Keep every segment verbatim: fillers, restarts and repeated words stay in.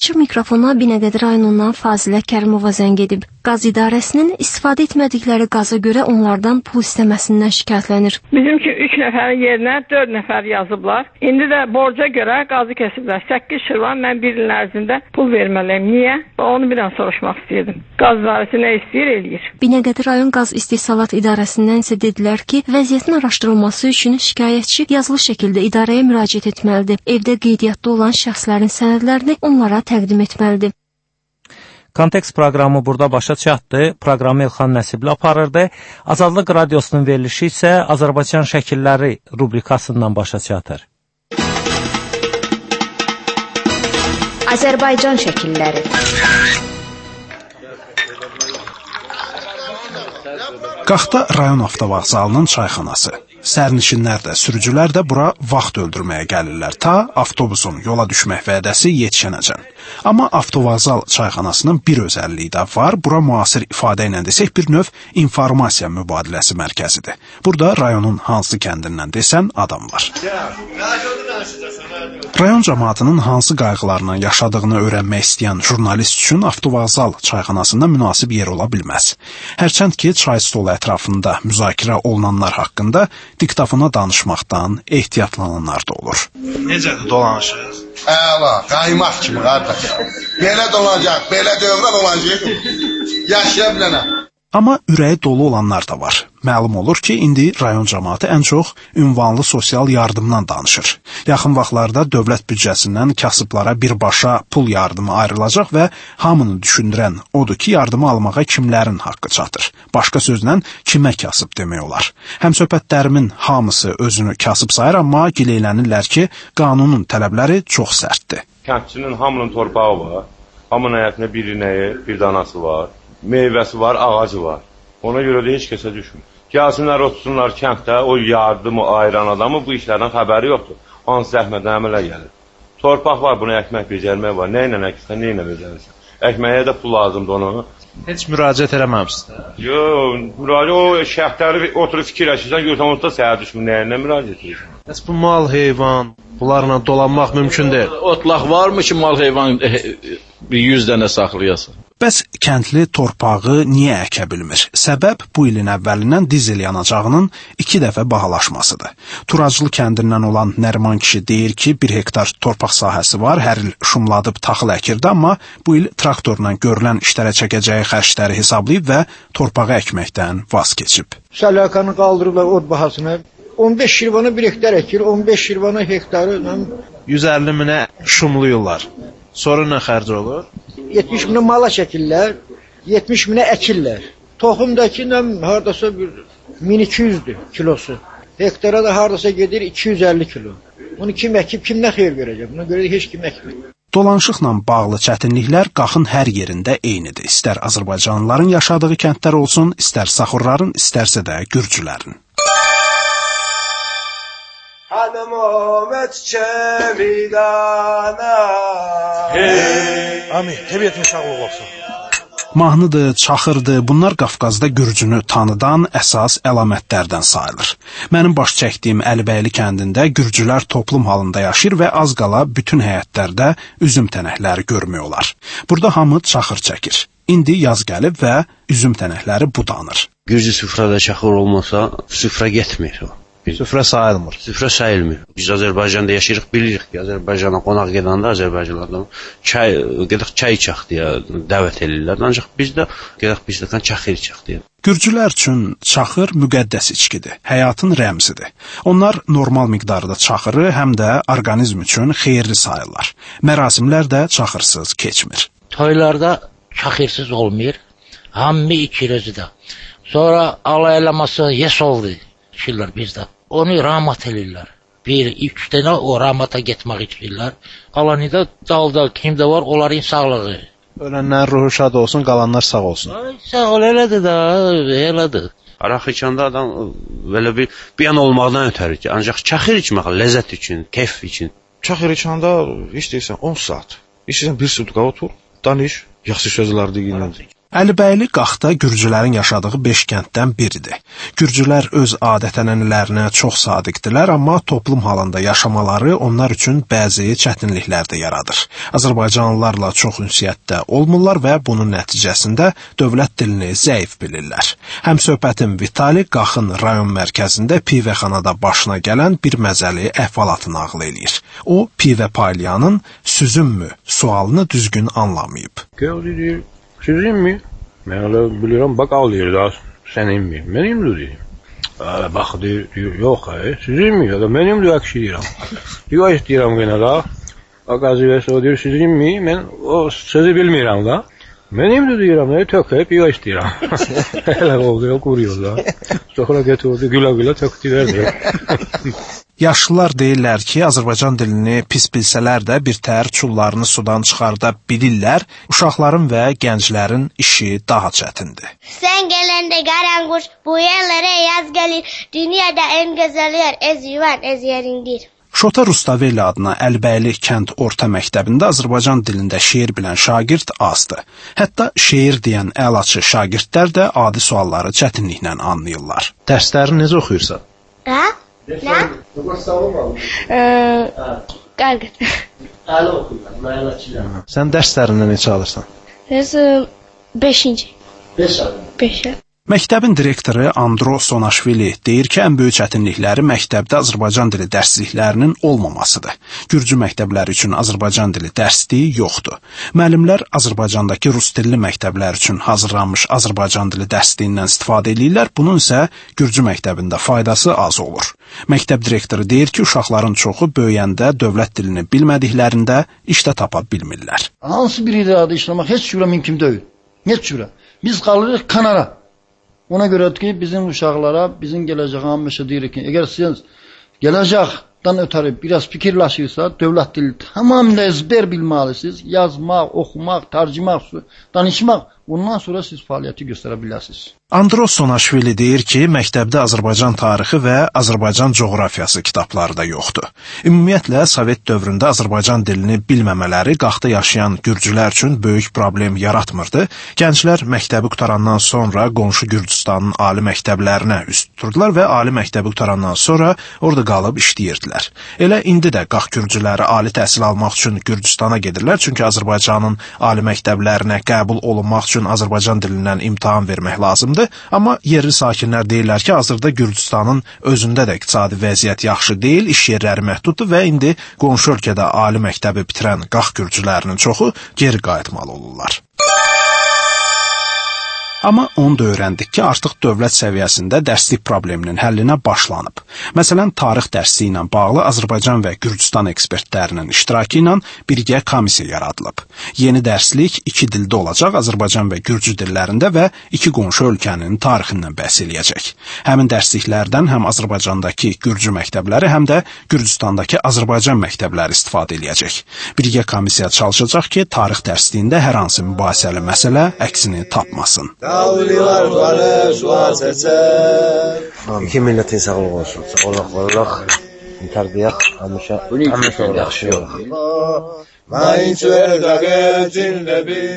Açıq mikrofona Binəqədi rayonundan Fazilə Kərimova zəng edib. Qaz idarəsinin istifadə etmədikləri qaza görə onlardan pul istəməsindən şikayətlənir. Bizimki üç nəfərin yerinə dörd nəfər yazıblar. İndi də borca görə qazı kesiblər. səkkiz şirvan mən bir il ərzində pul verməliyim. Niyə? Onu bir an soruşmaq istəyirdim. Qaz idarəsi nə istəyir, eləyir. Binəqədi rayon qaz istehsalat idarəsindən isə dedilər ki, vəziyyətin araşdırılması üçün şikayətçi yazılı şəkildə idarəyə müraciət etməlidir. Evdə qeydiyyatda olan şəxslərin sənədlərini onlara təqdim etməlidir. Kontekst proqramı burada başa çatdı. Proqramı İlxan Nəsibli aparırdı. Azadlıq radiosunun verilişi isə Azərbaycan şəkilləri rubrikasından başa çatır. Azərbaycan şəkilləri. Qaxta rayon avtovağzalının çayxanası. Sərnişinlər də, sürücülər də bura vaxt öldürməyə gəlirlər, ta avtobusun yola düşmək vədəsi yetişənəcən. Amma avtovağzal çayxanasının bir özəlliyi də var, bura müasir ifadə ilə desək bir növ informasiya mübadiləsi mərkəzidir. Burada rayonun hansı kəndindən desən adam var. Rayon cəmaatının hansı qayğılarla yaşadığını öyrənmək istəyən jurnalist üçün avtovağzal çayxanasında münasib yer ola bilməz. Hərçənd ki, çay stolu ətrafında müzakirə olunanlar haqqında diktafona danışmaqdan ehtiyatlananlar da olur. Necədir dolanışıq? Əla, qaymaq kimi qardaş. Belə dolanacaq, belə dövrən olacaq. Yaşaya bilənə. Amma ürəyi dolu olanlar da var. Məlum olur ki, indi rayon cəmaatı ən çox ünvanlı sosial yardımdan danışır. Yaxın vaxtlarda dövlət büdcəsindən kasıblara birbaşa pul yardımı ayrılacaq və hamını düşündürən odur ki, yardımı almağa kimlərin haqqı çatır. Başqa sözlə, kimə kasıb demək olar. Həmsöhbətlərimin hamısı özünü kasıb sayır, amma gileylənirlər ki, qanunun tələbləri çox sərtdir. Kəndçinin hamının torpağı var, hamının həyatında bir inəyi, bir danası var, meyvəsi var, ağacı var. Ona görə də heç kəsə düşmür. Gəlsinlər, otursunlar kənddə, o yardımı ayıran adamı bu işlərdən xəbəri yoxdur. Hansı zəhmətlə əmələ gəlir. Torpaq var, buna əkmək, becərmək var. Nə ilə əksən, nə ilə becərirsən. Əkməyə də pul lazımdır onu. Heç müraciət eləməmişsən? Yox, müraciət, o şərtləri oturub fikirləşirsən, görsən, onda səhər düşmür, nə ilə müraciət edirsən. Bəs bu mal, heyvan, bunlarla dolanmaq mümkün deyil. Otlaq varmı ki, mal, heyvan bir yüz dənə saxlayasın? Bəs kəndli torpağı niyə əkə bilmir? Səbəb bu ilin əvvəlindən dizel yanacağının iki dəfə bahalaşmasıdır. Turaclı kəndindən olan Nəriman kişi deyir ki, bir hektar torpaq sahəsi var, hər il şumladıb taxıl əkirdi, amma bu il traktorla görülən işlərə çəkəcəyi xərcləri hesablayıb və torpağı əkməkdən vaz keçib. Səlakanı qaldırırlar od bahasına. on beş şirvana bir hektar əkir, on beş şirvana hektarı yüz əlli minə şumluyurlar. Sonra nə xərc olur? yetmiş minə mala çəkirlər, yetmiş minə əkirlər. Toxumdakı hardasa bir min iki yüzdür kilosu. Hektara da hardasa gedir iki yüz əlli kilo. Bunu kim əkib, kim nə xeyir görəcək? Buna görə də heç kim əkmir. Dolanışıqla bağlı çətinliklər qaxın hər yerində eynidir. İstər Azərbaycanlıların yaşadığı kəndlər olsun, istər Saxurların, istərsə də Gürcülərin. Hanım Ahmet Çemidana. Hey! Amin, təbiətin sağlığı olsun. Mahnıdır, çaxırdır, bunlar Qafqazda Gürcünü tanıdan əsas əlamətlərdən sayılır. Mənim baş çəkdiyim Əlibəyli kəndində Gürcülər toplum halında yaşayır və az qala bütün həyətlərdə üzüm tənəkləri görmək olar. Burada hamı çaxır çəkir. İndi yaz gəlib və üzüm tənəkləri budanır. Gürcü süfrədə çaxır olmasa süfrə getmir o. Süfrə sayılmır. Süfrə sayılmır. Biz Azərbaycanda yaşayırıq, bilirik ki, Azərbaycana qonaq gedəndə Azərbaycanlardan çay, gedək çay içək deyə dəvət edirlər. Ancaq biz də gedək biz də çaxır içək deyə. Gürcülər üçün çaxır müqəddəs içkidir, həyatın rəmzidir. Onlar normal miqdarda çaxırı həm də orqanizm üçün xeyirli sayırlar. Mərasimlər də çaxırsız keçmir. Toylarda çaxırsız olmur, hamı içir özü də. Sonra alay eləması yesovdur, içirlər bizdə. Onu rahmat edirlər. Bir, üç dənə o rahmata getmək içirlər. Qalanı da dalda kimdə var, onların sağlığı. Ölənlər ruhu şad olsun, qalanlar sağ olsun. Ay, sağ ol, elədir də, elədir. Araq içəndə adam belə bir biyan olmaqdan ötəri ki, ancaq çaxır içmək ləzzət üçün, keyf üçün. Çaxır içəndə istəyirsən on saat, istəyirsən bir sutka otur, danış, yaxşı sözlər deyilən. Əlibəyli Qaxda gürcülərin yaşadığı beş kənddən biridir. Gürcülər öz adət-ənənələrinə çox sadiqdilər, amma toplum halında yaşamaları onlar üçün bəzi çətinliklər də yaradır. Azərbaycanlılarla çox ünsiyyətdə olmurlar və bunun nəticəsində dövlət dilini zəif bilirlər. Həmsöhbətim Vitali Qaxın rayon mərkəzində pivəxanada başına gələn bir məzəli əhvalatı nağıl eləyir. O, pivə paylayanın süzümmü sualını düzgün anlamayıb. Gözləyir. Sizin mi? Mən elə bilirəm, bax ağlayır da, sənin mi? Mənim də deyim. Ələ, bax, deyir, yox, ə, sizin mi? Ya da mənim də əksi deyirəm. Yox, istəyirəm yenə da. Bax, azivəsi o deyir, sizin mi? Mən o sözü bilmirəm da. Mənim də deyirəm, nə, tök, hep yox istəyirəm. Elə oldu, yox, quruyor da. Sonra getirdi, gülə-gülə tökdü verdi. Yaşlılar deyirlər ki, Azərbaycan dilini pis bilsələr də bir təhər çullarını sudan çıxarda bilirlər, uşaqların və gənclərin işi daha çətindir. Sən gələndə qaranquş, bu yerlərə yaz gəlir, dünyada en gözəl yer ez yuvan, ez yerindir. Şota Rustavelli adına Əlbəyli kənd orta məktəbində Azərbaycan dilində şeir bilən şagird azdır. Hətta şeir deyən əlaçı şagirdlər də adi sualları çətinliklə anlayırlar. Dərsləri necə oxuyursan? Ha? Nə? Qalqın. Əli oxuyurlar, mənəçilər. Sən dərslərindən neçə alırsan? Biz beşinci. Beş alır. Beş. Məktəbin direktoru Andro Sonaşvili deyir ki, ən böyük çətinlikləri məktəbdə Azərbaycan dili dərsliklərinin olmamasıdır. Gürcü məktəbləri üçün Azərbaycan dili dərsliyi yoxdur. Müəllimlər Azərbaycandakı rus dilli məktəblər üçün hazırlanmış Azərbaycan dili dərsliyindən istifadə edirlər, bunun isə Gürcü məktəbində faydası az olur. Məktəb direktoru deyir ki, uşaqların çoxu böyüyəndə dövlət dilini bilmədiklərində işdə tapa bilmirlər. Hansı bir idarədə işləmək heç cürə mümkün deyil. Heç cürə. Biz qalırıq kənara. Ona görə ki, bizim uşaqlara, bizim gələcək hamısı deyirik ki, əgər siz gələcəkdən ötürü biraz fikirləşirsə, dövlət dili tamamilə ezbər bilməlisiniz, yazmaq, oxumaq, tərcümək, danışmaq, ondan sonra siz fəaliyyəti göstərə bilərsiniz. Andros Sonaşvili deyir ki, məktəbdə Azərbaycan tarixi və Azərbaycan coğrafiyası kitabları da yoxdur. Ümumiyyətlə, Sovet dövründə Azərbaycan dilini bilməmələri Qaxda yaşayan gürcülər üçün böyük problem yaratmırdı. Gənclər məktəbi qutarandan sonra qonşu Gürcüstanın ali məktəblərinə üst tuturdular və ali məktəbi qutarandan sonra orada qalıb işləyirdilər. Elə indi də Qax gürcüləri ali təhsil almaq üçün Gürcüstana gedirlər, çünki Azərbaycanın ali məktəblərinə qəbul olunmaq üçün Azərbaycan dilindən imtahan vermək lazımdır. Amma yerli sakinlər deyirlər ki, hazırda Gürcüstanın özündə də iqtisadi vəziyyət yaxşı deyil, iş yerləri məhduddur və indi qonşu ölkədə ali məktəbi bitirən Qax gürcülərinin çoxu geri qayıtmalı olurlar. Amma onu da öyrəndik ki, artıq dövlət səviyyəsində dərslik probleminin həllinə başlanıb. Məsələn, tarix dərsi ilə bağlı Azərbaycan və Gürcüstan ekspertlərinin iştirakı ilə birgə komissiya yaradılıb. Yeni dərslik iki dildə olacaq, Azərbaycan və Gürcü dillərində və iki qonşu ölkənin tarixindən bəhs eləyəcək. Həmin dərsliklərdən həm Azərbaycandakı Gürcü məktəbləri, həm də Gürcüstandakı Azərbaycan məktəbləri istifadə eləyəcək. Birgə komissiya çalışacaq ki, tarix dərsliyində hər hansı mübahisəli məsələ əksini tapmasın. Dağlılar barış var seçer. İki milletin sağlığı olsun. Sağlık varlıq, tərbiyək, həmişə, həmişə yaxşı yol. Mən çördəqə cində bir.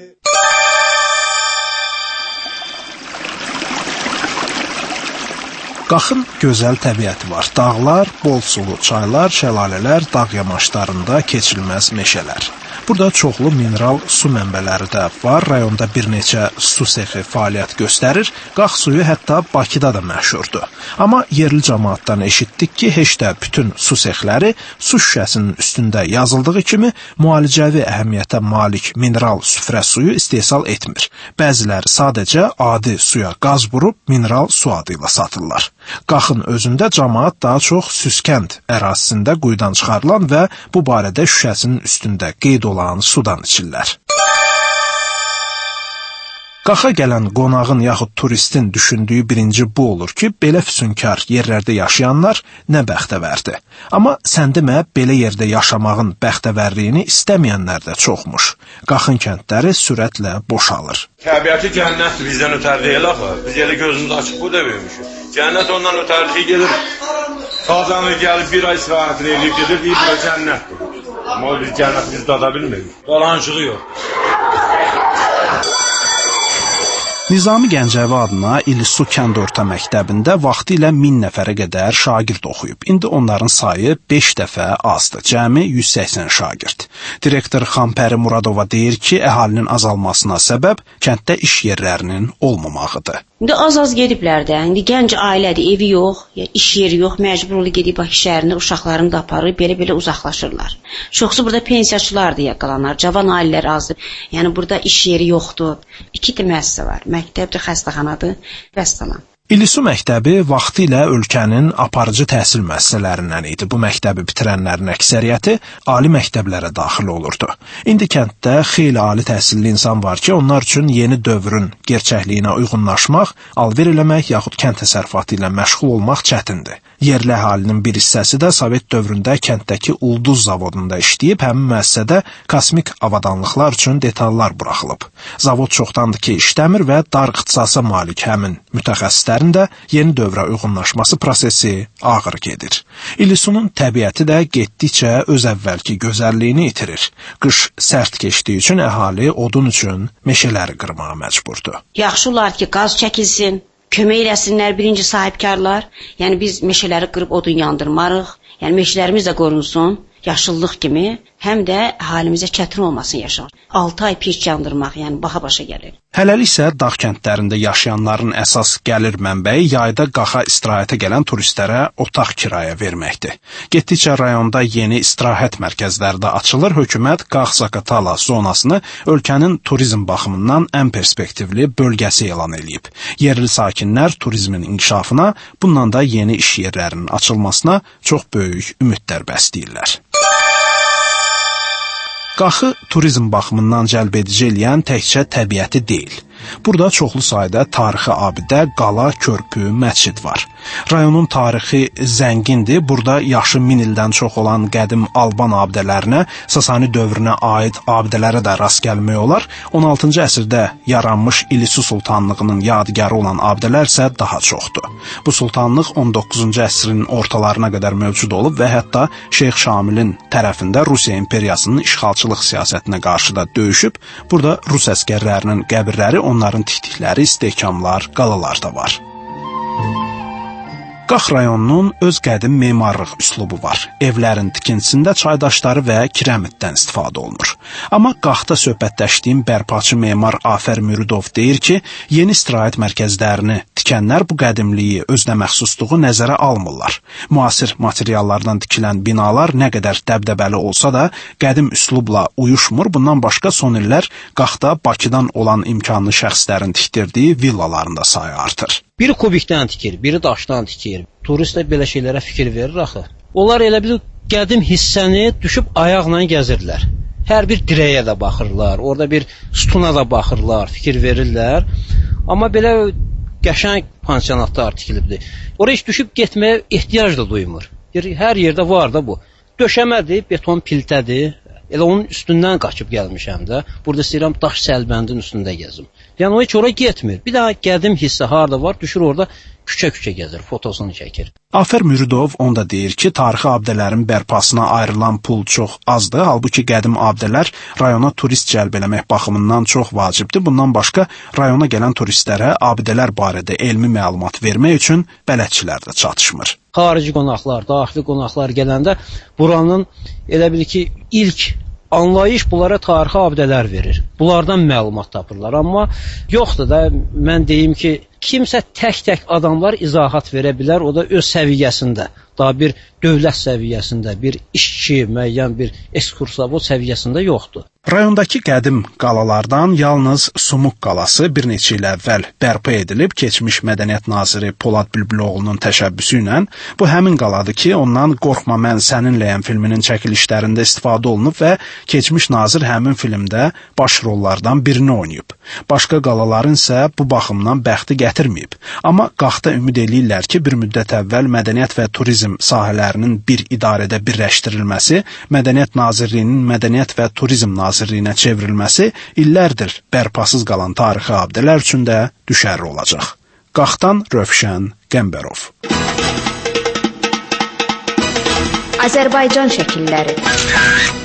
Qaxın gözəl təbiəti var. Dağlar, bol sulu çaylar, şəlalələr, dağ yamaçlarında keçilməz meşələr. Burada çoxlu mineral su mənbələri də var. Rayonda bir neçə su sexi fəaliyyət göstərir. Qax suyu hətta Bakıda da məşhurdur. Amma yerli cəmaatdan eşitdik ki, heç də bütün su sexləri su şüşəsinin üstündə yazıldığı kimi müalicəvi əhəmiyyətə malik mineral süfrə suyu istehsal etmir. Bəziləri sadəcə adi suya qaz vurub mineral su adı ilə satırlar. Qaxın özündə cəmaat daha çox Süskənd ərazisində quyudan çıxarılan və bu barədə şüşəsinin üstündə qeyd olan sudan içirlər. Qaxa gələn qonağın yaxud turistin düşündüyü birinci bu olur ki, belə füsunkar yerlərdə yaşayanlar nə bəxtəvərdir. Amma sən demə, belə yerdə yaşamağın bəxtəvərliyini istəməyənlər də çoxmuş. Qaxın kəndləri sürətlə boşalır. Təbiəti cənnətdir, bizdən ötər deyil axı. Biz elə gözümüz açıq burada böyümüşük. Cənnət ondan ötərliyi gelir, qazanır, gəlib bir ay istirahətini eləyib gedir, deyib bura cənnətdir. Amma biz cənnəti biz dada bilmirik. Dolanışığı yox. Nizami Gəncəvi adına İllisu kənd orta məktəbində vaxtilə min nəfərə qədər şagird oxuyub. İndi onların sayı beş dəfə azdır. Cəmi yüz səksən şagird. Direktor Xanpəri Muradova deyir ki, əhalinin azalmasına səbəb kənddə iş yerlərinin olmamağıdır. İndi az-az gediblər də. İndi gənc ailədir, evi yox, iş yeri yox, məcburlu gedib Bakı şəhərində uşaqlarını da aparır, belə-belə uzaqlaşırlar. Çoxsu burada pensiyaçılardır ya qalanlar, cavan ailələr azdır. Yəni burada iş yeri yoxdur. İki də müəssisə var. Məktəbdir, xəstəxanadır, vəssalam. İllisu məktəbi vaxtilə ölkənin aparıcı təhsil müəssisələrindən idi. Bu məktəbi bitirənlərin əksəriyyəti ali məktəblərə daxil olurdu. İndi kənddə xeyli ali təhsilli insan var ki, onlar üçün yeni dövrün gerçəkliyinə uyğunlaşmaq, alver eləmək yaxud kənd təsərrüfatı ilə məşğul olmaq çətindir. Yerli əhalinin bir hissəsi də Sovet dövründə kənddəki ulduz zavodunda işləyib, həmin müəssisədə kosmik avadanlıqlar üçün detallar buraxılıb. Zavod çoxdandır ki, işləmir və dar ixtisasa malik həmin mütəxəssislərin də yeni dövrə uyğunlaşması prosesi ağır gedir. İllisunun təbiəti də getdikcə öz əvvəlki gözəlliyini itirir. Qış sərt keçdiyi üçün əhali odun üçün meşələri qırmağa məcburdur. Yaxşı olar ki, qaz çəkilsin. Kömək eləsinlər birinci sahibkarlar. Yəni biz meşələri qırıb odun yandırmarıq. Yəni meşələrimiz də qorunsun, yaşıllıq kimi, həm də əhalimizə çətin olmasın yaşamaq. altı ay peş yandırmaq, yəni baha başa gəlir. Hələlik isə dağ kəndlərində yaşayanların əsas gəlir mənbəyi yayda qaxa istirahətə gələn turistlərə otaq kirayə verməkdir. Getdikcə rayonda yeni istirahət mərkəzləri də açılır. Hökumət Qax-Zaqatala zonasını ölkənin turizm baxımından ən perspektivli bölgəsi elan edib. Yerli sakinlər turizmin inkişafına, bundan da yeni iş yerlərinin açılmasına çox böyük ümidlər bəsləyirlər. Qaxı turizm baxımından cəlb edici eləyən təkcə təbiəti deyil. Burada çoxlu sayda tarixi abidə, qala, körpü, məscid var. Rayonun tarixi zəngindir. Burada yaşı min ildən çox olan qədim Alban abidələrinə, Sasani dövrünə aid abidələrə də rast gəlmək olar. on altıncı əsrdə yaranmış İllisu sultanlığının yadigarı olan abidələr isə daha çoxdur. Bu sultanlıq on doqquzuncu əsrin ortalarına qədər mövcud olub və hətta Şeyx Şamilin tərəfində Rusiya imperiyasının işğalçılıq siyasətinə qarşı da döyüşüb. Burada Rus əskərlərinin qəbirləri, onların tikdikləri istehkamlar, qalalar da var. Qax rayonunun öz qədim memarlıq üslubu var. Evlərin tikintisində çaydaşları və kirəmitdən istifadə olunur. Amma Qaxda söhbətləşdiyim bərpaçı memar Afər Müridov deyir ki, yeni istirahət mərkəzlərini tikənlər bu qədimliyi, özünə məxsusluğu nəzərə almırlar. Müasir materiallardan tikilən binalar nə qədər dəbdəbəli olsa da qədim üslubla uyuşmur. Bundan başqa son illər Qaxda Bakıdan olan imkanlı şəxslərin tikdirdiyi villalarında sayı artır. Biri kubikdən tikir, biri daşdan tikir. Turistlər belə şeylərə fikir verir axı. Onlar elə bir qədim hissəni düşüb ayaqla gəzirlər. Hər bir dirəyə də baxırlar, orada bir sütuna da baxırlar, fikir verirlər. Amma belə qəşəng pansionatlar tikilibdir. Oraya heç düşüb getməyə ehtiyac da duymur. Hər yerdə var da bu. Döşəmədir, beton piltədir. Elə onun üstündən qaçıb gəlmişəm də. Burada istəyirəm daş səlbəndin üstündə gəzim. Yəni o heç ora getmir. Bir daha qədim hissə harda var, düşür orada küçə-küçə gəzir, fotosunu çəkir. Afər Müridov onda deyir ki, tarixi abidələrin bərpasına ayrılan pul çox azdır. Halbuki qədim abidələr rayona turist cəlb eləmək baxımından çox vacibdir. Bundan başqa rayona gələn turistlərə abidələr barədə elmi məlumat vermək üçün bələdçilər də çatışmır. Xarici qonaqlar, daxili qonaqlar gələndə buranın elə bil ki, ilk anlayış bunlara tarixi abidələr verir. Bunlardan məlumat tapırlar. Amma yoxdur da, mən deyim ki, kimsə tək-tək adamlar izahat verə bilər, o da öz səviyyəsində. Daha bir dövlət səviyyəsində, bir işçi, müəyyən bir ekskursavod səviyyəsində yoxdur. Rayondakı qədim qalalardan yalnız Sumuq qalası bir neçə il əvvəl bərpa edilib, keçmiş mədəniyyət naziri Polad Bülbüloğlu'nun təşəbbüsü ilə. Bu həmin qaladır ki, ondan Qorxma mən səninləyəm filminin çəkilişlərində istifadə olunub və keçmiş nazir həmin filmdə baş rollardan birini oynayıb. Başqa qalaların isə bu baxımdan bəxti gətirməyib. Amma Qaxda ümid eləyirlər ki, bir müddət əvvəl mədəniyyət və turizm sahələrinin bir idarədə birləşdirilməsi, Mədəniyyət Nazirliyinin Mədəniyyət və Turizm Nazirliyinə çevrilməsi illərdir bərpasız qalan tarixi abidələr üçün də düşərli olacaq. Qaxdan Rövşən Qəmbərov. Azərbaycan şəkilləri.